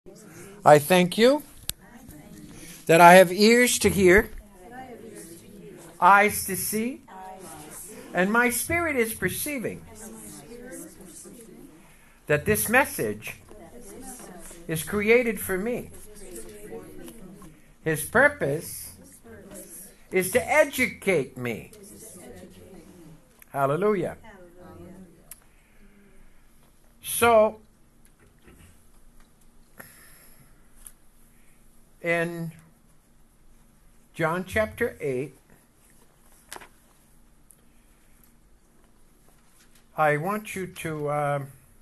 I thank you that I have ears to hear, eyes to see, and my spirit is perceiving that this message is created for me. His purpose is to educate me. Hallelujah. So, in John chapter 8, I want you to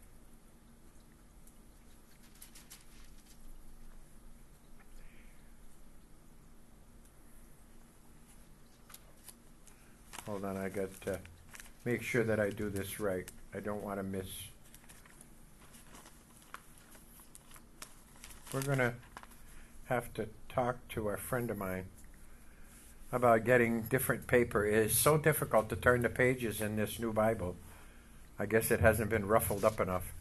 hold on, I got to make sure that I do this right. I don't want to miss. We're going to have to talk to a friend of mine about getting different paper. It is so difficult to turn the pages in this new Bible. I guess it hasn't been ruffled up enough.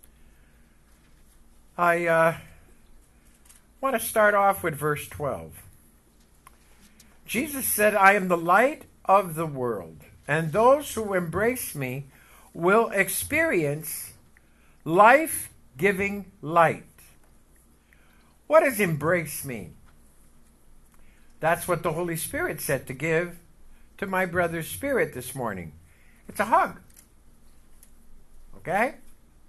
I want to start off with verse 12. Jesus said, "I am the light of the world, and those who embrace me will experience life-giving light." What does embrace mean? That's what the Holy Spirit said to give to my brother's spirit this morning. It's a hug. Okay?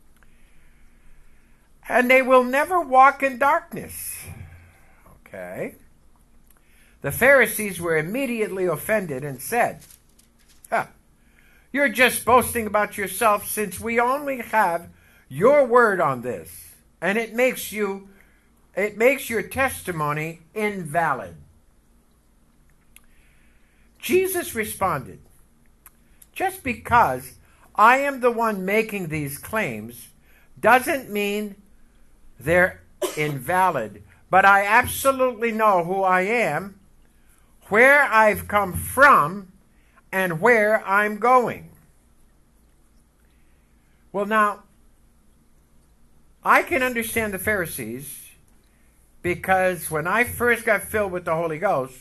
And they will never walk in darkness. Okay? The Pharisees were immediately offended and said, "You're just boasting about yourself, since we only have your word on this, and it makes your testimony invalid." Jesus responded, "Just because I am the one making these claims doesn't mean they're invalid, but I absolutely know who I am, where I've come from, and where I'm going." Well, now, I can understand the Pharisees, because when I first got filled with the Holy Ghost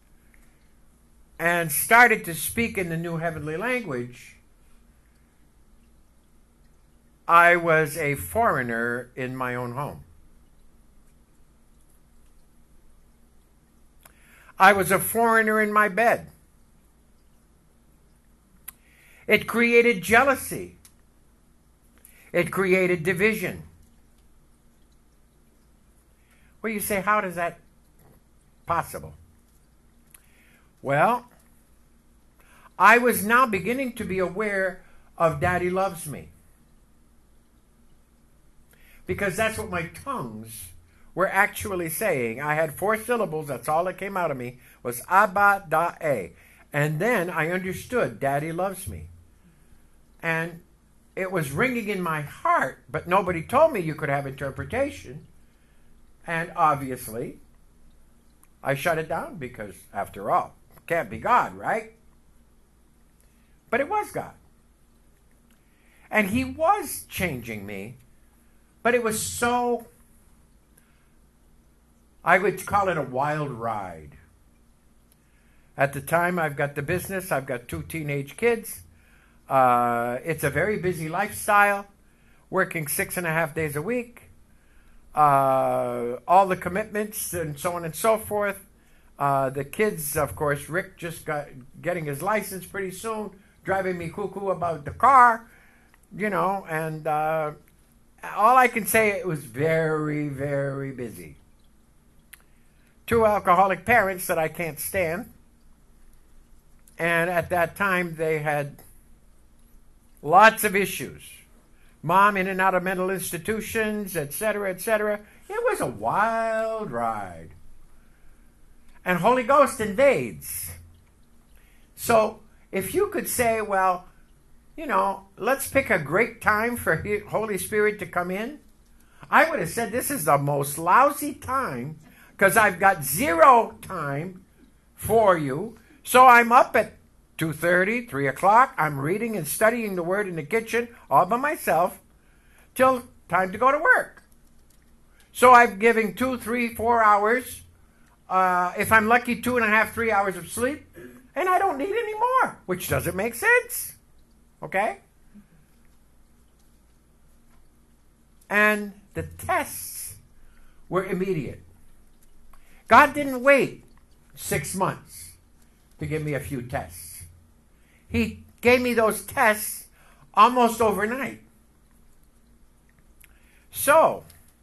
and started to speak in the new heavenly language, I was a foreigner in my own home. I was a foreigner in my bed. It created jealousy. It created division. Well, you say, how is that possible? Well, I was now beginning to be aware of Daddy loves me. Because that's what my tongues were actually saying. I had 4 syllables, that's all that came out of me, was Abba, Da-E. And then I understood Daddy loves me. And it was ringing in my heart, but nobody told me you could have interpretation. And obviously, I shut it down because, after all, it can't be God, right? But it was God. And He was changing me, but it was so, I would call it a wild ride. At the time, I've got the business, I've got 2 teenage kids. It's a very busy lifestyle, working 6.5 days a week. All the commitments and so on and so forth. The kids, of course, Rick just getting his license pretty soon, driving me cuckoo about the car, and all I can say, it was very, very busy. 2 alcoholic parents that I can't stand. And at that time, they had lots of issues. Mom in and out of mental institutions, etc., etc. It was a wild ride. And Holy Ghost invades. So if you could say, well, let's pick a great time for Holy Spirit to come in, I would have said this is the most lousy time, because I've got 0 time for you. So I'm up at 2:30, 3 o'clock. I'm reading and studying the Word in the kitchen all by myself till time to go to work. So I'm giving 2, 3, 4 hours. If I'm lucky, 2.5, 3 hours of sleep. And I don't need any more, which doesn't make sense. Okay? And the tests were immediate. God didn't wait 6 months to give me a few tests. He gave me those tests almost overnight. So,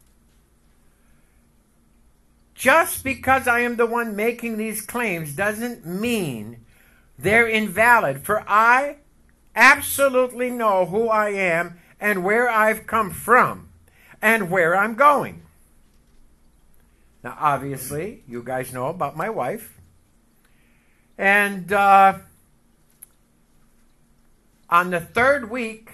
just because I am the one making these claims doesn't mean they're invalid, for I absolutely know who I am and where I've come from and where I'm going. Now, obviously, you guys know about my wife. And on the 3rd week,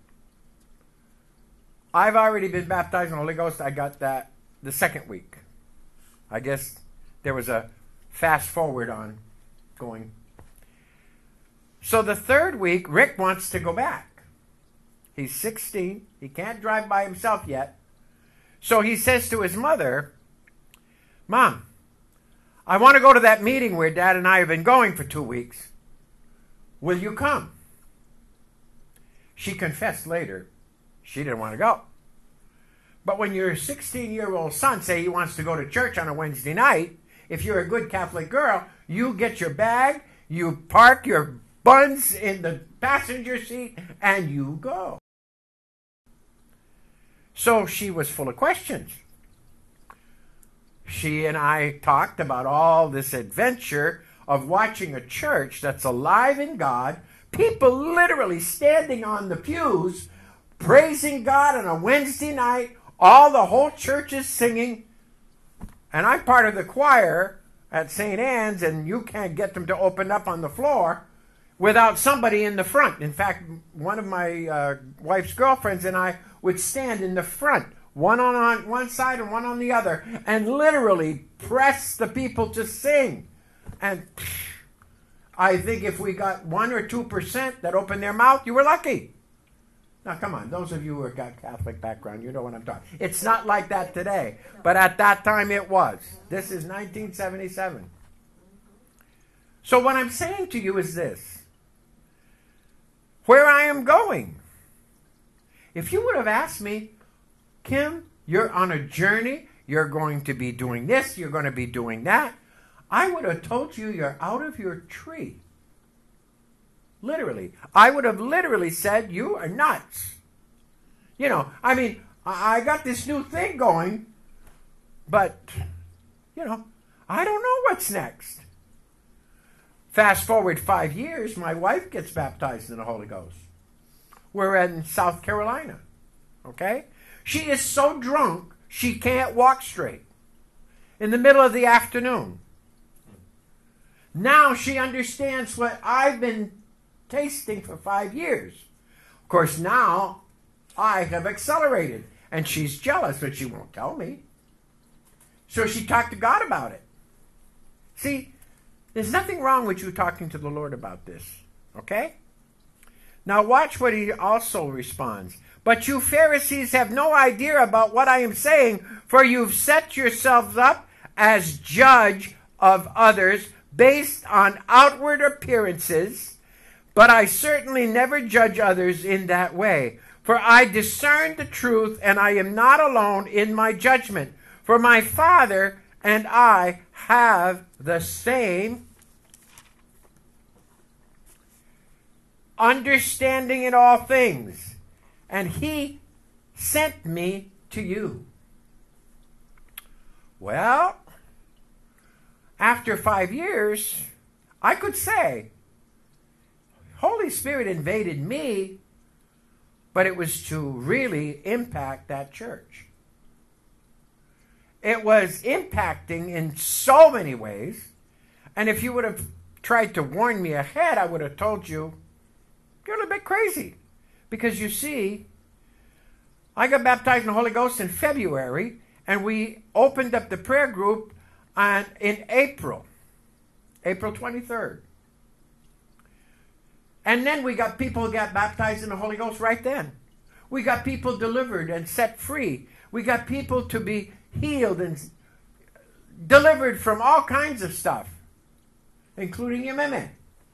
I've already been baptized in the Holy Ghost. I got that the 2nd week. I guess there was a fast forward on going. So the 3rd week, Rick wants to go back. He's 16. He can't drive by himself yet. So he says to his mother, Mom, I want to go to that meeting where Dad and I have been going for 2 weeks. Will you come? She confessed later she didn't want to go. But when your 16-year-old son say he wants to go to church on a Wednesday night, if you're a good Catholic girl, you get your bag, you park your buns in the passenger seat, and you go. So she was full of questions. She and I talked about all this adventure of watching a church that's alive in God, people literally standing on the pews, praising God on a Wednesday night, all the whole church is singing, and I'm part of the choir at St. Anne's, and you can't get them to open up on the floor without somebody in the front. In fact, one of my wife's girlfriends and I would stand in the front, one on one side and one on the other, and literally press the people to sing. And I think if we got 1 or 2% that opened their mouth, you were lucky. Now, come on, those of you who have got Catholic background, you know what I'm talking. It's not like that today, but at that time it was. This is 1977. So what I'm saying to you is this. Where I am going. If you would have asked me, Kim, you're on a journey, you're going to be doing this, you're going to be doing that, I would have told you you're out of your tree. Literally. I would have literally said, you are nuts. You know, I mean, I got this new thing going, but, you know, I don't know what's next. Fast forward 5 years, my wife gets baptized in the Holy Ghost. We're in South Carolina, okay? She is so drunk, she can't walk straight in the middle of the afternoon. Now she understands what I've been tasting for 5 years. Of course, now I have accelerated, and she's jealous, but she won't tell me. So she talked to God about it. See, there's nothing wrong with you talking to the Lord about this, okay? Now watch what he also responds. But you Pharisees have no idea about what I am saying, for you've set yourselves up as judge of others based on outward appearances, but I certainly never judge others in that way. For I discern the truth, and I am not alone in my judgment. For my Father and I have the same understanding in all things, and he sent me to you. Well, after 5 years, I could say, Holy Spirit invaded me, but it was to really impact that church. It was impacting in so many ways, and if you would have tried to warn me ahead, I would have told you, you're a little bit crazy. Because you see, I got baptized in the Holy Ghost in February, and we opened up the prayer group in April 23rd. And then we got people who got baptized in the Holy Ghost right then. We got people delivered and set free. We got people to be healed and delivered from all kinds of stuff, including your meme.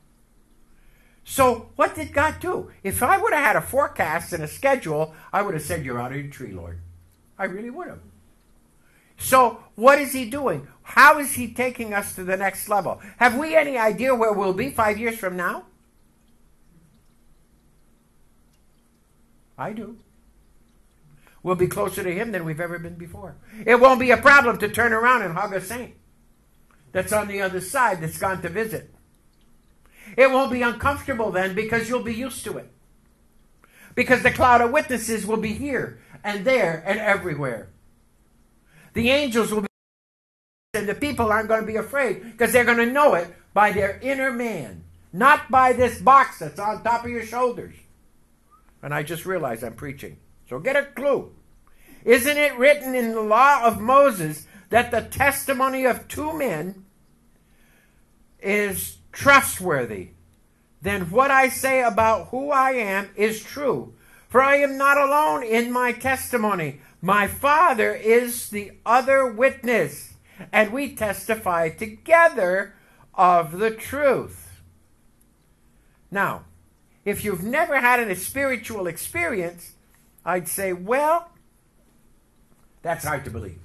So what did God do? If I would have had a forecast and a schedule, I would have said, you're out of your tree, Lord. I really would have. So what is he doing? How is he taking us to the next level? Have we any idea where we'll be 5 years from now? I do. We'll be closer to him than we've ever been before. It won't be a problem to turn around and hug a saint that's on the other side that's gone to visit. It won't be uncomfortable then because you'll be used to it. Because the cloud of witnesses will be here and there and everywhere. The angels will be, and the people aren't going to be afraid because they're going to know it by their inner man, not by this box that's on top of your shoulders. And I just realized I'm preaching. So get a clue. Isn't it written in the law of Moses that the testimony of two men is trustworthy? Then what I say about who I am is true. For I am not alone in my testimony. My Father is the other witness, and we testify together of the truth. Now, if you've never had a spiritual experience, I'd say, well, that's hard to believe.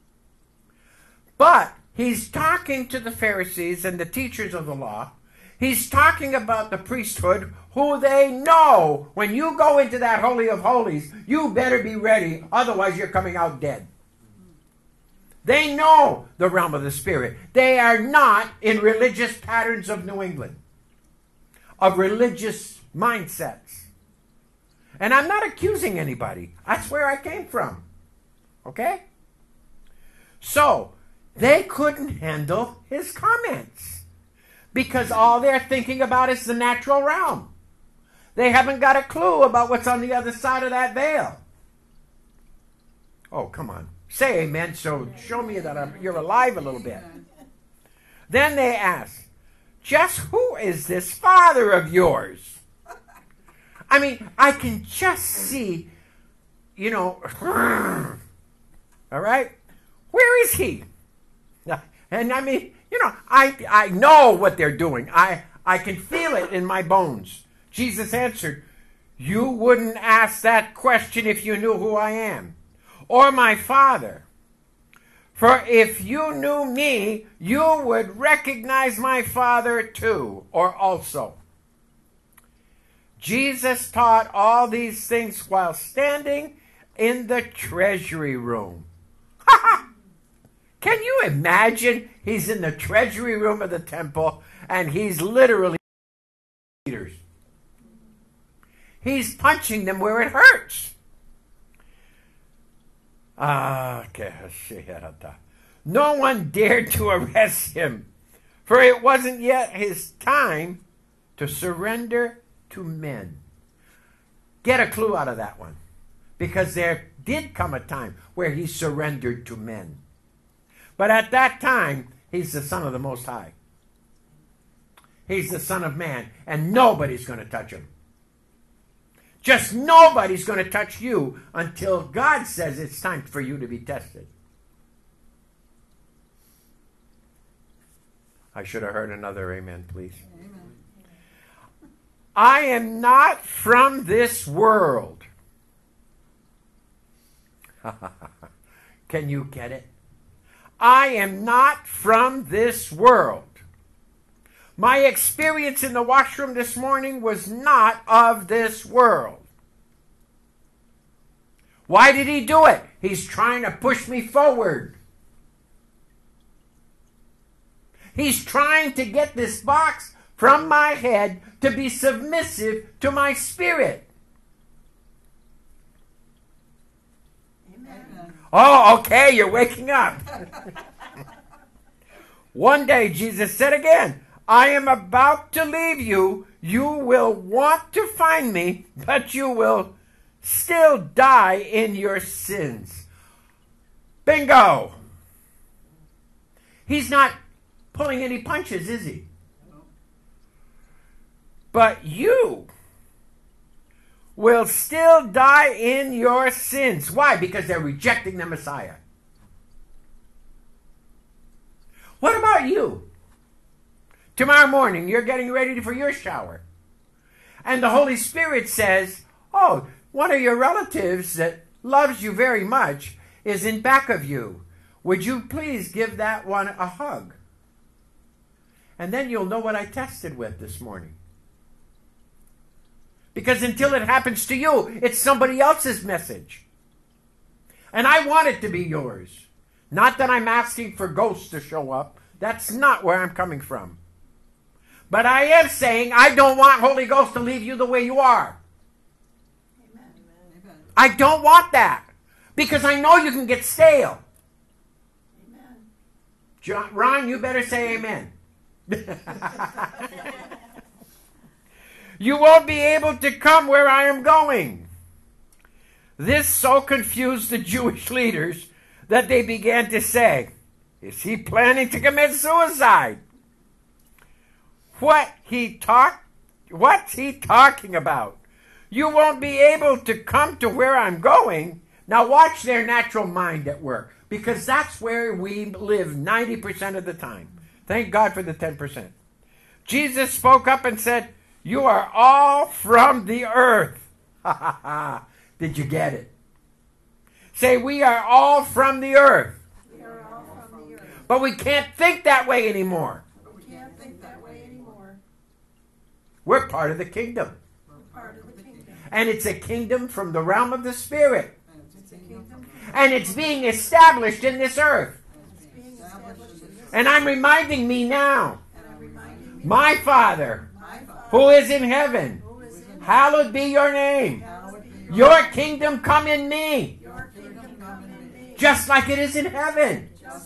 But he's talking to the Pharisees and the teachers of the law. He's talking about the priesthood, who they know when you go into that Holy of Holies, you better be ready, otherwise you're coming out dead. They know the realm of the Spirit. They are not in religious patterns of New England, of religious mindsets. And I'm not accusing anybody. That's where I came from. Okay? So, they couldn't handle his comments because all they're thinking about is the natural realm. They haven't got a clue about what's on the other side of that veil. Oh, come on. Say amen, so show me that you're alive a little bit. Then they ask, just who is this father of yours? I mean, I can just see, all right? Where is he? And I mean, I know what they're doing. I can feel it in my bones. Jesus answered, you wouldn't ask that question if you knew who I am, or my Father. For if you knew me, you would recognize my Father too, or also. Jesus taught all these things while standing in the treasury room. Can you imagine he's in the treasury room of the temple and he's literally leaders. He's punching them where it hurts. No one dared to arrest him, for it wasn't yet his time to surrender to men. Get a clue out of that one. Because there did come a time where he surrendered to men. But at that time, he's the Son of the Most High. He's the Son of Man, and nobody's going to touch him. Just nobody's going to touch you until God says it's time for you to be tested. I should have heard another amen, please. Amen. I am not from this world. Can you get it? I am not from this world. My experience in the washroom this morning was not of this world. Why did he do it? He's trying to push me forward. He's trying to get this box from my head to be submissive to my spirit. Amen. Oh, okay, you're waking up. One day, Jesus said again, I am about to leave you. You will want to find me, but you will still die in your sins. Bingo! He's not pulling any punches, is he? But you will still die in your sins. Why? Because they're rejecting the Messiah. about you? Tomorrow morning, you're getting ready for your shower. And the Holy Spirit says, oh, one of your relatives that loves you very much is in back of you. Would you please give that one a hug? And then you'll know what I tested with this morning. Because until it happens to you, it's somebody else's message. And I want it to be yours. Not that I'm asking for ghosts to show up. That's not where I'm coming from. But I am saying I don't want Holy Ghost to leave you the way you are. Amen. I don't want that. Because I know you can get stale. Amen. John, Ron, you better say amen. You won't be able to come where I am going. This so confused the Jewish leaders that they began to say, is he planning to commit suicide? What's he talking about? You won't be able to come to where I'm going. Now watch their natural mind at work, because that's where we live 90% of the time. Thank God for the 10%. Jesus spoke up and said, you are all from the earth. Ha ha ha. Did you get it? Say, we are all from the earth. We are all from the earth. But we can't think that way anymore. We can't think that way anymore. We're part of the kingdom. We're part of the kingdom. And it's a kingdom from the realm of the Spirit. And it's being established in this earth. And I'm reminding me now, my Father, who is in heaven, hallowed be your name. Your kingdom come in me. Just like it is in heaven.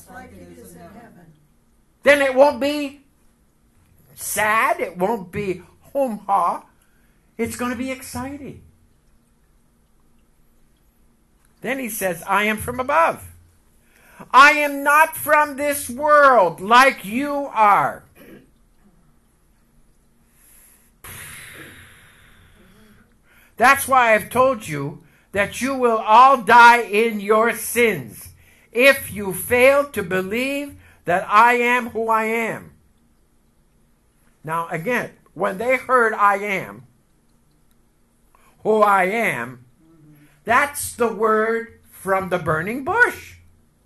Then it won't be sad. It won't be hum-ha. It's going to be exciting. Then he says, I am from above. I am not from this world like you are. That's why I've told you that you will all die in your sins if you fail to believe that I am who I am. Now again, when they heard I am who I am, that's the word from the burning bush.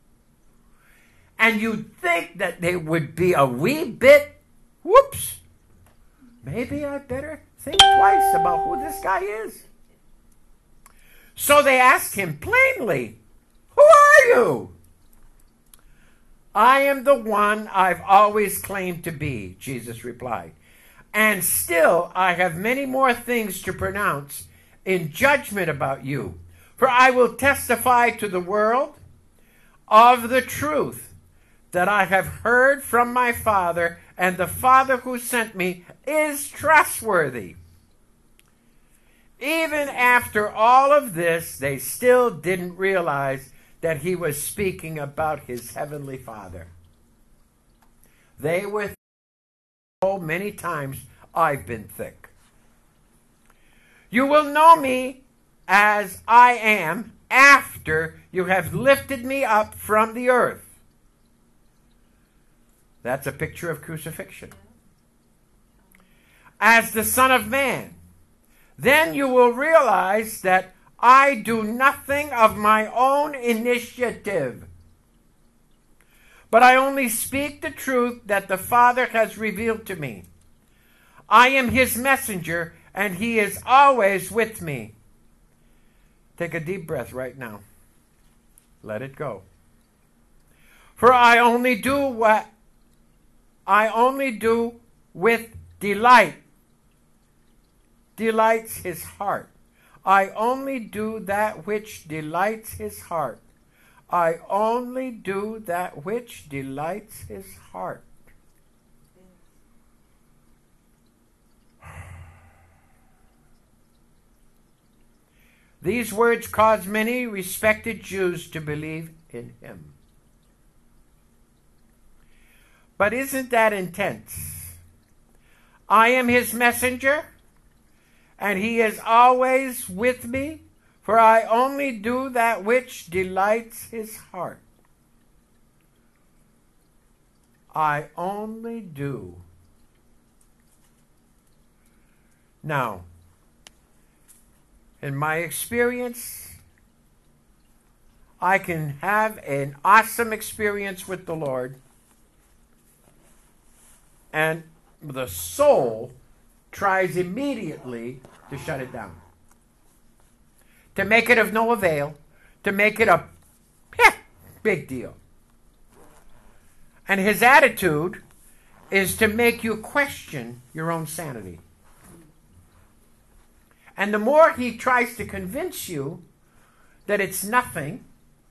And you'd think that they would be a wee bit, whoops, maybe I better think twice about who this guy is. So they asked him plainly, who are you? I am the one I've always claimed to be, Jesus replied. And still I have many more things to pronounce in judgment about you. For I will testify to the world of the truth that I have heard from my Father, and the Father who sent me is trustworthy. Even after all of this, they still didn't realize that he was speaking about his heavenly Father. They were told many times, I've been thick. You will know me as I am after you have lifted me up from the earth. That's a picture of crucifixion. As the Son of Man. Then you will realize that I do nothing of my own initiative, but I only speak the truth that the Father has revealed to me. I am his messenger, and he is always with me. Take a deep breath right now. Let it go. For I only do what I only do with delight. Delights his heart. I only do that which delights his heart. I only do that which delights his heart. These words caused many respected Jews to believe in him. But isn't that intense? I am his messenger, and he is always with me, for I only do that which delights his heart. I only do. Now, in my experience, I can have an awesome experience with the Lord, and the soul tries immediately to shut it down, to make it of no avail, to make it a big deal. And his attitude is to make you question your own sanity. And the more he tries to convince you that it's nothing,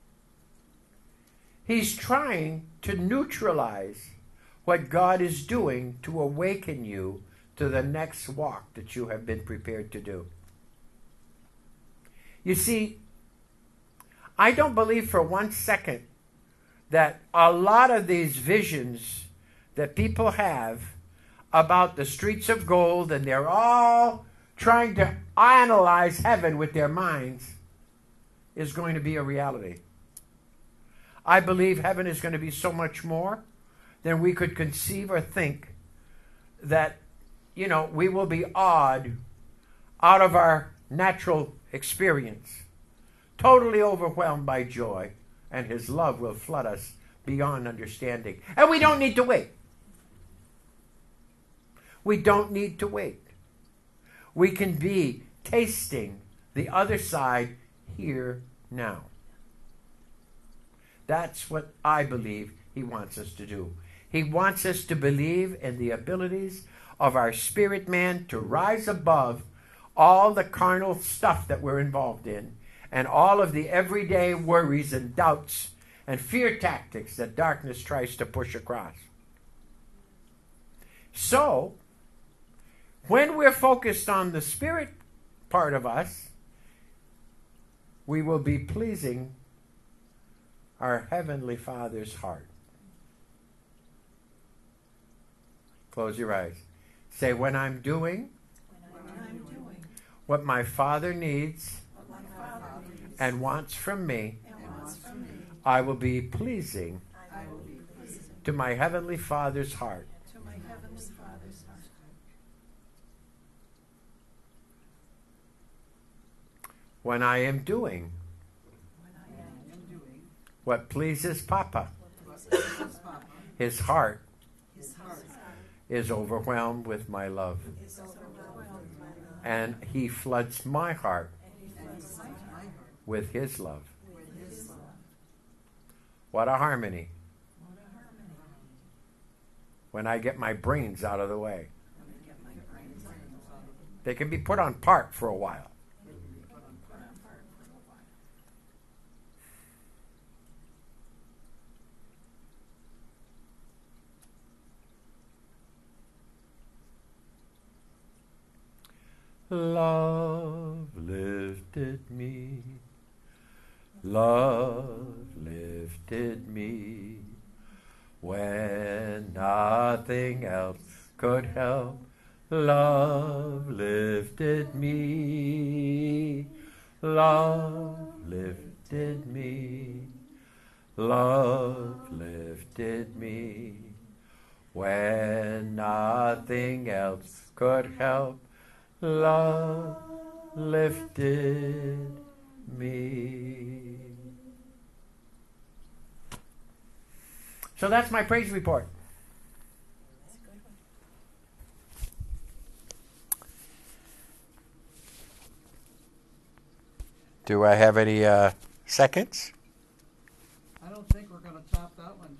he's trying to neutralize what God is doing to awaken you to the next walk that you have been prepared to do. You see, I don't believe for 1 second that a lot of these visions that people have about the streets of gold, and they're all trying to analyze heaven with their minds, is going to be a reality. I believe heaven is going to be so much more than we could conceive or think, that, we will be awed out of our natural experience, totally overwhelmed by joy, and his love will flood us beyond understanding. And we don't need to wait. We don't need to wait. We can be tasting the other side here now. That's what I believe he wants us to do. He wants us to believe in the abilities of our spirit man to rise above all the carnal stuff that we're involved in, and all of the everyday worries and doubts and fear tactics that darkness tries to push across. So, when we're focused on the spirit part of us, we will be pleasing our Heavenly Father's heart. Close your eyes. Say, when I'm doing what my Father needs and wants from me, I will be pleasing to my Heavenly Father's heart. When I am doing what pleases Papa, his heart is overwhelmed with my love. And he floods my heart with his love. What a harmony. When I get my brains out of the way. They can be put on park for a while. Love lifted me, love lifted me, when nothing else could help. Love lifted me, love lifted me, love lifted me, when nothing else could help. Love lifted me. So that's my praise report. Do I have any seconds? I don't think we're going to top that one.